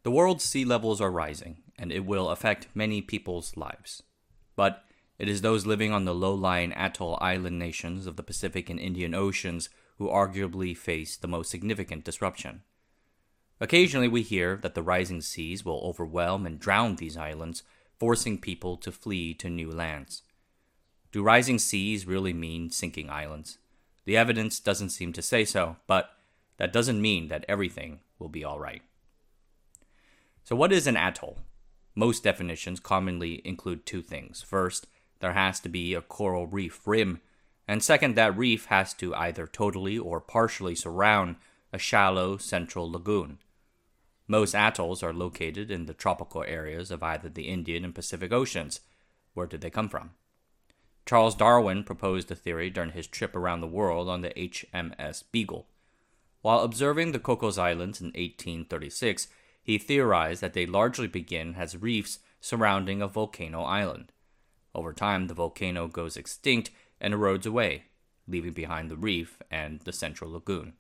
The world's sea levels are rising, and it will affect many people's lives. But it is those living on the low-lying atoll island nations of the Pacific and Indian Oceans who arguably face the most significant disruption. Occasionally we hear that the rising seas will overwhelm and drown these islands, forcing people to flee to new lands. Do rising seas really mean sinking islands? The evidence doesn't seem to say so, but that doesn't mean that everything will be all right. So what is an atoll? Most definitions commonly include two things. First, there has to be a coral reef rim, and second, that reef has to either totally or partially surround a shallow central lagoon. Most atolls are located in the tropical areas of either the Indian and Pacific Oceans. Where did they come from? Charles Darwin proposed the theory during his trip around the world on the HMS Beagle. While observing the Cocos Islands in 1836, he theorized that they largely begin as reefs surrounding a volcano island. Over time, the volcano goes extinct and erodes away, leaving behind the reef and the central lagoon.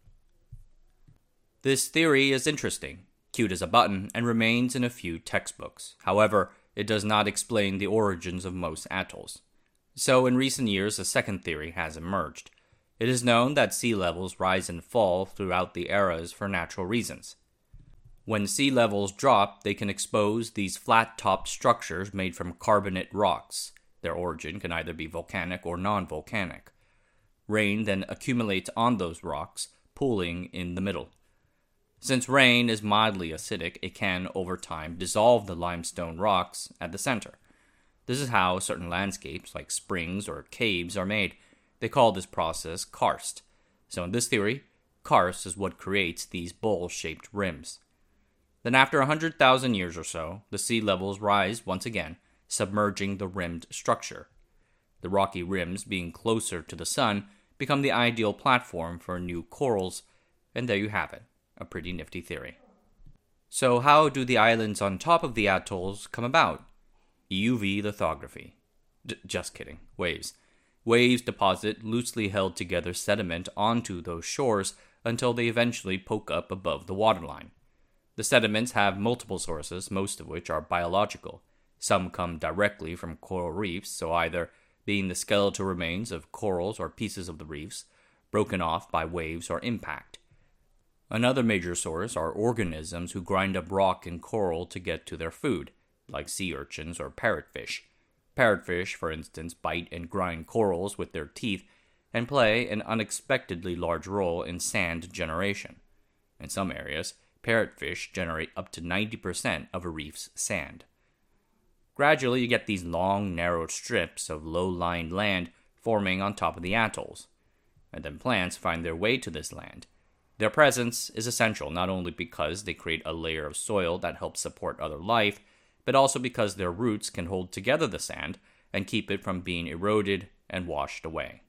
This theory is interesting, cute as a button, and remains in a few textbooks. However, it does not explain the origins of most atolls. So, in recent years, a second theory has emerged. It is known that sea levels rise and fall throughout the eras for natural reasons. When sea levels drop, they can expose these flat-topped structures made from carbonate rocks. Their origin can either be volcanic or non-volcanic. Rain then accumulates on those rocks, pooling in the middle. Since rain is mildly acidic, it can, over time, dissolve the limestone rocks at the center. This is how certain landscapes, like springs or caves, are made. They call this process karst. So in this theory, karst is what creates these bowl-shaped rims. Then after 100,000 years or so, the sea levels rise once again, submerging the rimmed structure. The rocky rims, being closer to the sun, become the ideal platform for new corals, and there you have it, a pretty nifty theory. So how do the islands on top of the atolls come about? UV lithography. Just kidding, waves. Waves deposit loosely held together sediment onto those shores until they eventually poke up above the waterline. The sediments have multiple sources, most of which are biological. Some come directly from coral reefs, so either being the skeletal remains of corals or pieces of the reefs, broken off by waves or impact. Another major source are organisms who grind up rock and coral to get to their food, like sea urchins or parrotfish. Parrotfish, for instance, bite and grind corals with their teeth and play an unexpectedly large role in sand generation. In some areas, parrotfish generate up to 90% of a reef's sand. Gradually, you get these long, narrow strips of low-lying land forming on top of the atolls. And then plants find their way to this land. Their presence is essential not only because they create a layer of soil that helps support other life, but also because their roots can hold together the sand and keep it from being eroded and washed away.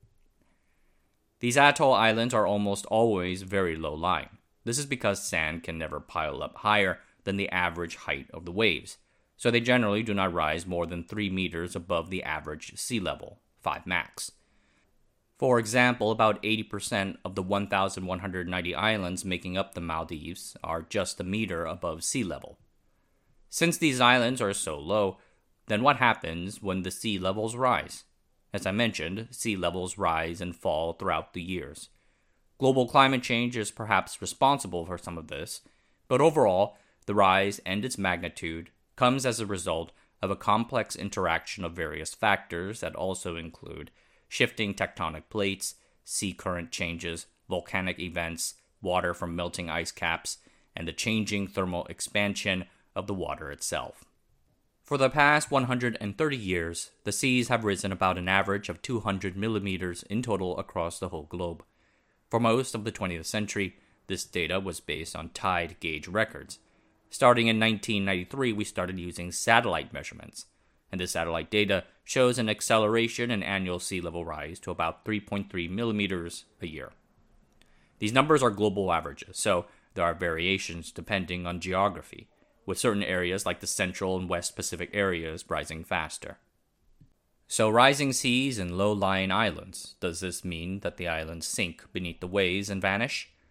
These atoll islands are almost always very low-lying. This is because sand can never pile up higher than the average height of the waves, so they generally do not rise more than 3 meters above the average sea level, 5 max. For example, about 80% of the 1,190 islands making up the Maldives are just a meter above sea level. Since these islands are so low, then what happens when the sea levels rise? As I mentioned, sea levels rise and fall throughout the years. Global climate change is perhaps responsible for some of this, but overall, the rise and its magnitude comes as a result of a complex interaction of various factors that also include shifting tectonic plates, sea current changes, volcanic events, water from melting ice caps, and the changing thermal expansion of the water itself. For the past 130 years, the seas have risen about an average of 200 millimeters in total across the whole globe. For most of the 20th century, this data was based on tide gauge records. Starting in 1993, we started using satellite measurements, and this satellite data shows an acceleration in annual sea level rise to about 3.3 millimeters a year. These numbers are global averages, so there are variations depending on geography, with certain areas like the Central and West Pacific areas rising faster. So rising seas and low-lying islands, does this mean that the islands sink beneath the waves and vanish?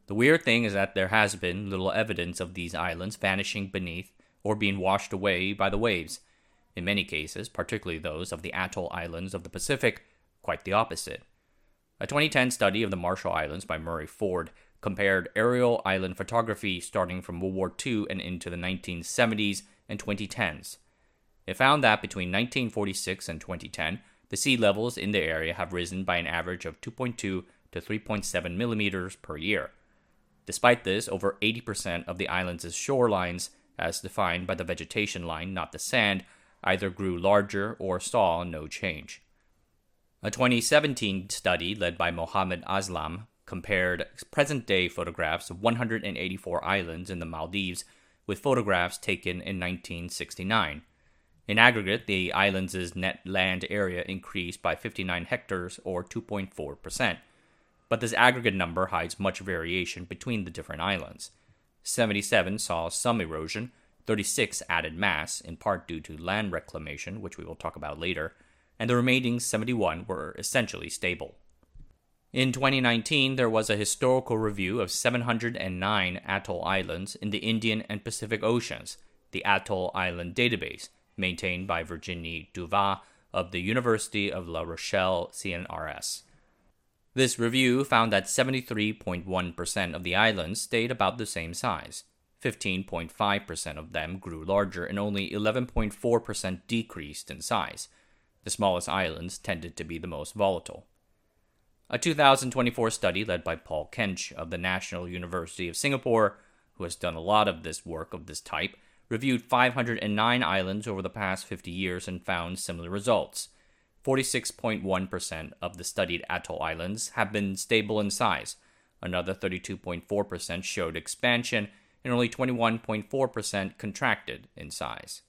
The weird thing is that there has been little evidence of these islands vanishing beneath or being washed away by the waves. In many cases, particularly those of the atoll islands of the Pacific, quite the opposite. A 2010 study of the Marshall Islands by Murray Ford compared aerial island photography starting from World War II and into the 1970s and 2010s. It found that between 1946 and 2010, the sea levels in the area have risen by an average of 2.2 to 3.7 millimeters per year. Despite this, over 80% of the island's shorelines, as defined by the vegetation line, not the sand, either grew larger or saw no change. A 2017 study led by Mohammed Aslam compared present-day photographs of 184 islands in the Maldives with photographs taken in 1969. In aggregate, the islands' net land area increased by 59 hectares or 2.4%. But this aggregate number hides much variation between the different islands. 77 saw some erosion, 36 added mass, in part due to land reclamation, which we will talk about later, and the remaining 71 were essentially stable. In 2019, there was a historical review of 709 atoll islands in the Indian and Pacific Oceans, the Atoll Island Database, maintained by Virginie Duva of the University of La Rochelle CNRS. This review found that 73.1% of the islands stayed about the same size. 15.5% of them grew larger and only 11.4% decreased in size. The smallest islands tended to be the most volatile. A 2024 study led by Paul Kench of the National University of Singapore, who has done a lot of this work of this type, reviewed 509 islands over the past 50 years and found similar results. 46.1% of the studied atoll islands have been stable in size. Another 32.4% showed expansion, and only 21.4% contracted in size.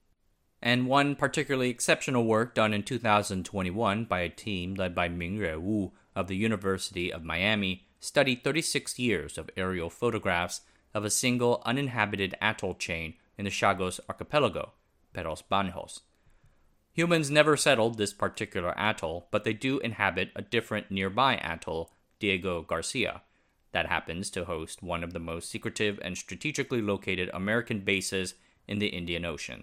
And one particularly exceptional work done in 2021 by a team led by Mingyue Wu of the University of Miami studied 36 years of aerial photographs of a single uninhabited atoll chain in the Chagos archipelago, Peros Banhos. Humans never settled this particular atoll, but they do inhabit a different nearby atoll, Diego Garcia, that happens to host one of the most secretive and strategically located American bases in the Indian Ocean.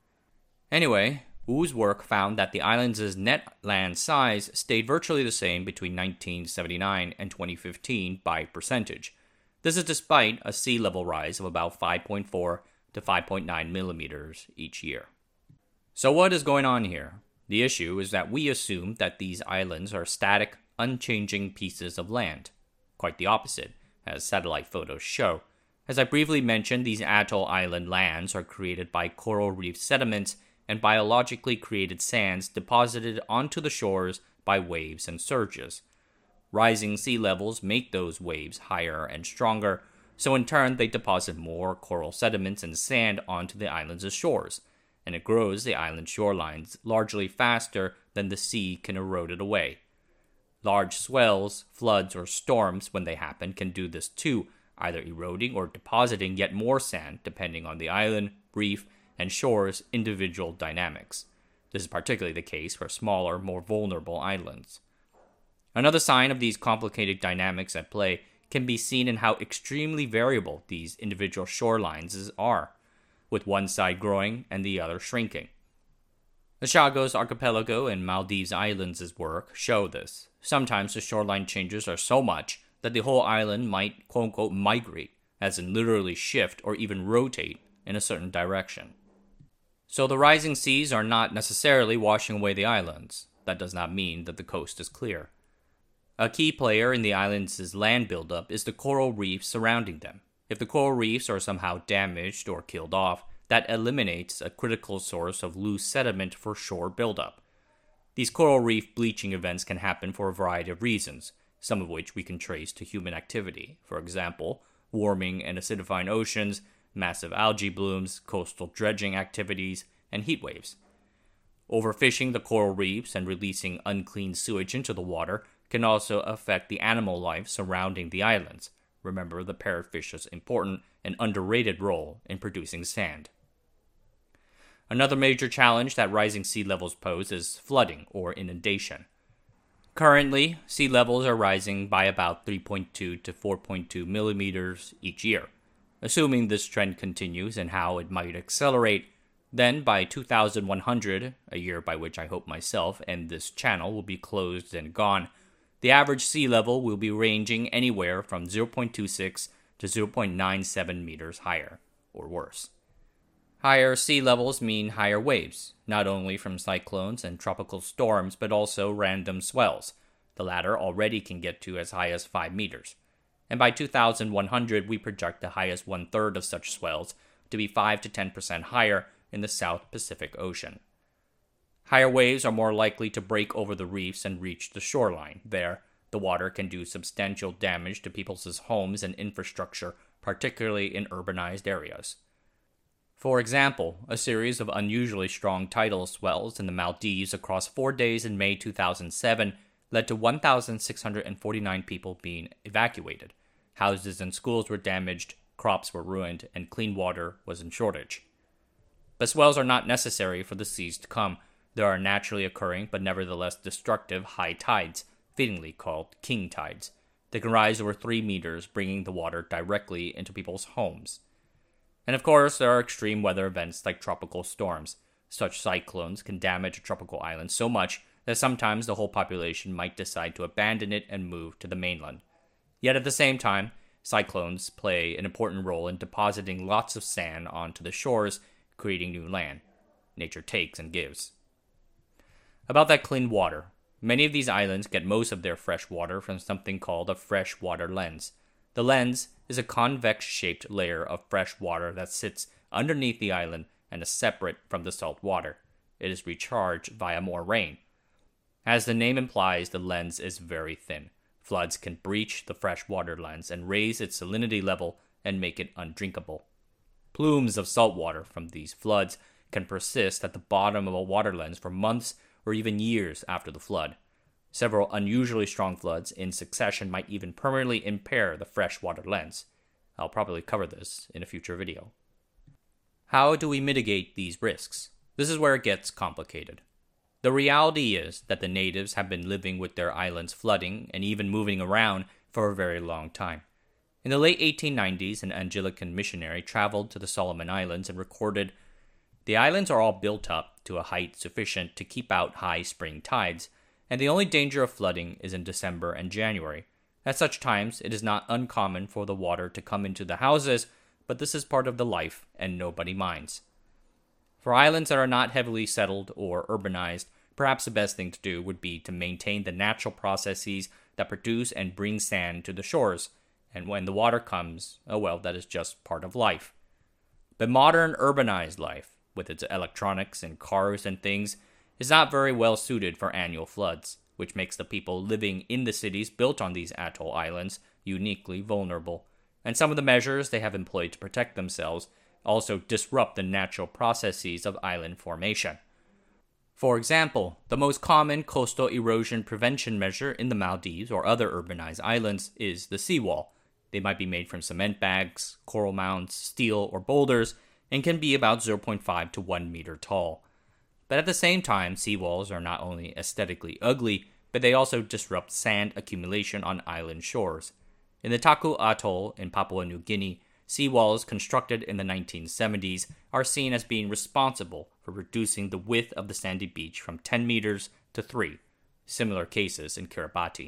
Anyway, Wu's work found that the island's net land size stayed virtually the same between 1979 and 2015 by percentage. This is despite a sea level rise of about 5.4 to 5.9 millimeters each year. So what is going on here? The issue is that we assume that these islands are static, unchanging pieces of land. Quite the opposite, as satellite photos show. As I briefly mentioned, these atoll island lands are created by coral reef sediments and biologically created sands deposited onto the shores by waves and surges. Rising sea levels make those waves higher and stronger, so in turn they deposit more coral sediments and sand onto the island's shores, and it grows the island shorelines largely faster than the sea can erode it away. Large swells, floods, or storms, when they happen, can do this too, either eroding or depositing yet more sand depending on the island, reef, and shore's individual dynamics. This is particularly the case for smaller, more vulnerable islands. Another sign of these complicated dynamics at play can be seen in how extremely variable these individual shorelines are, with one side growing and the other shrinking. The Chagos Archipelago and Maldives Islands' work show this. Sometimes the shoreline changes are so much that the whole island might quote-unquote migrate, as in literally shift or even rotate in a certain direction. So the rising seas are not necessarily washing away the islands. That does not mean that the coast is clear. A key player in the island's land buildup is the coral reefs surrounding them. If the coral reefs are somehow damaged or killed off, that eliminates a critical source of loose sediment for shore buildup. These coral reef bleaching events can happen for a variety of reasons, some of which we can trace to human activity. For example, warming and acidifying oceans, massive algae blooms, coastal dredging activities, and heat waves. Overfishing the coral reefs and releasing unclean sewage into the water can also affect the animal life surrounding the islands. Remember the parrotfish's important and underrated role in producing sand. Another major challenge that rising sea levels pose is flooding or inundation. Currently, sea levels are rising by about 3.2 to 4.2 millimeters each year. Assuming this trend continues and how it might accelerate, then by 2100, a year by which I hope myself and this channel will be closed and gone, the average sea level will be ranging anywhere from 0.26 to 0.97 meters higher, or worse. Higher sea levels mean higher waves, not only from cyclones and tropical storms, but also random swells. The latter already can get to as high as 5 meters. And by 2100, we project the highest one-third of such swells to be 5 to 10% higher in the South Pacific Ocean. Higher waves are more likely to break over the reefs and reach the shoreline. There, the water can do substantial damage to people's homes and infrastructure, particularly in urbanized areas. For example, a series of unusually strong tidal swells in the Maldives across 4 days in May 2007 led to 1,649 people being evacuated. Houses and schools were damaged, crops were ruined, and clean water was in shortage. But swells are not necessary for the seas to come. There are naturally occurring but nevertheless destructive high tides, fittingly called king tides. They can rise over 3 meters, bringing the water directly into people's homes. And of course, there are extreme weather events like tropical storms. Such cyclones can damage a tropical island so much that sometimes the whole population might decide to abandon it and move to the mainland. Yet at the same time, cyclones play an important role in depositing lots of sand onto the shores, creating new land. Nature takes and gives. About that clean water, many of these islands get most of their fresh water from something called a freshwater lens. The lens is a convex-shaped layer of fresh water that sits underneath the island and is separate from the salt water. It is recharged via more rain. As the name implies, the lens is very thin. Floods can breach the freshwater lens and raise its salinity level and make it undrinkable. Plumes of salt water from these floods can persist at the bottom of a water lens for months or even years after the flood. Several unusually strong floods in succession might even permanently impair the freshwater lens. I'll probably cover this in a future video. How do we mitigate these risks? This is where it gets complicated. The reality is that the natives have been living with their islands flooding and even moving around for a very long time. In the late 1890s, an Anglican missionary traveled to the Solomon Islands and recorded, "The islands are all built up to a height sufficient to keep out high spring tides, and the only danger of flooding is in December and January. At such times, it is not uncommon for the water to come into the houses, but this is part of the life, and nobody minds." For islands that are not heavily settled or urbanized, perhaps the best thing to do would be to maintain the natural processes that produce and bring sand to the shores, and when the water comes, oh well, that is just part of life. But modern urbanized life, with its electronics and cars and things, is not very well suited for annual floods, which makes the people living in the cities built on these atoll islands uniquely vulnerable. And some of the measures they have employed to protect themselves also disrupt the natural processes of island formation. For example, the most common coastal erosion prevention measure in the Maldives or other urbanized islands is the seawall. They might be made from cement bags, coral mounds, steel, or boulders, and can be about 0.5 to 1 meter tall. But at the same time, seawalls are not only aesthetically ugly, but they also disrupt sand accumulation on island shores. In the Taku Atoll in Papua New Guinea, seawalls constructed in the 1970s are seen as being responsible for reducing the width of the sandy beach from 10 meters to 3. Similar cases in Kiribati.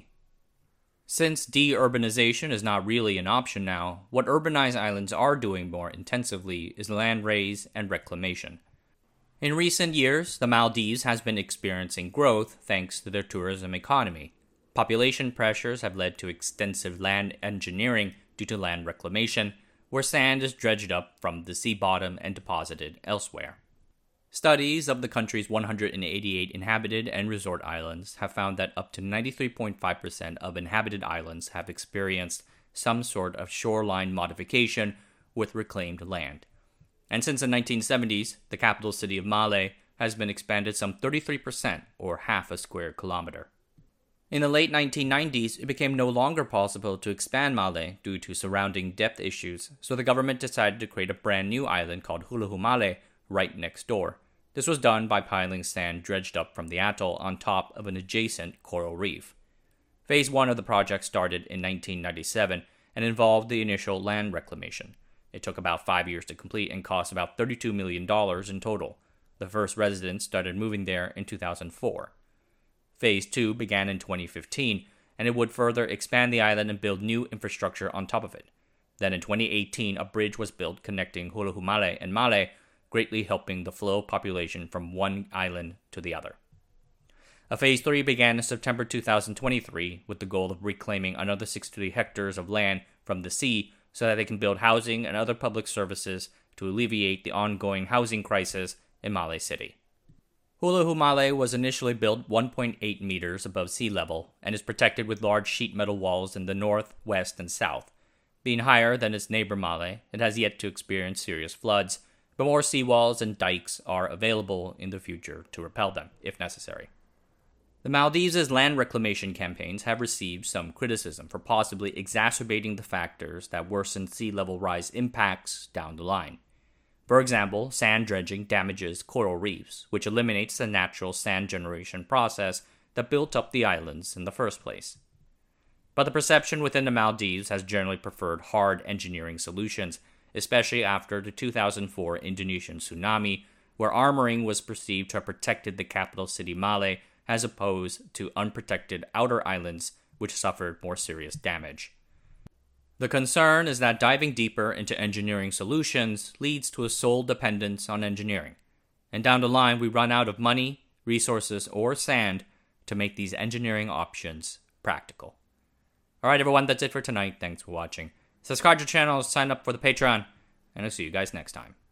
Since de-urbanization is not really an option now, what urbanized islands are doing more intensively is land raise and reclamation. In recent years, the Maldives has been experiencing growth thanks to their tourism economy. Population pressures have led to extensive land engineering due to land reclamation, where sand is dredged up from the sea bottom and deposited elsewhere. Studies of the country's 188 inhabited and resort islands have found that up to 93.5% of inhabited islands have experienced some sort of shoreline modification with reclaimed land. And since the 1970s, the capital city of Male has been expanded some 33%, or half a square kilometer. In the late 1990s, it became no longer possible to expand Male due to surrounding depth issues, so the government decided to create a brand new island called Huluhumale right next door. This was done by piling sand dredged up from the atoll on top of an adjacent coral reef. Phase 1 of the project started in 1997 and involved the initial land reclamation. It took about 5 years to complete and cost about $32 million in total. The first residents started moving there in 2004. Phase 2 began in 2015, and it would further expand the island and build new infrastructure on top of it. Then in 2018, a bridge was built connecting Huluhumale and Male, greatly helping the flow of population from one island to the other. A Phase 3 began in September 2023 with the goal of reclaiming another 63 hectares of land from the sea so that they can build housing and other public services to alleviate the ongoing housing crisis in Male City. Huluhumale was initially built 1.8 meters above sea level and is protected with large sheet metal walls in the north, west, and south. Being higher than its neighbor Male, it has yet to experience serious floods, but more seawalls and dikes are available in the future to repel them, if necessary. The Maldives' land reclamation campaigns have received some criticism for possibly exacerbating the factors that worsen sea level rise impacts down the line. For example, sand dredging damages coral reefs, which eliminates the natural sand generation process that built up the islands in the first place. But the perception within the Maldives has generally preferred hard engineering solutions, especially after the 2004 Indonesian tsunami, where armoring was perceived to have protected the capital city Male as opposed to unprotected outer islands which suffered more serious damage. The concern is that diving deeper into engineering solutions leads to a sole dependence on engineering, and down the line we run out of money, resources, or sand to make these engineering options practical. Alright everyone, that's it for tonight. Thanks for watching. Subscribe to the channel, sign up for the Patreon, and I'll see you guys next time.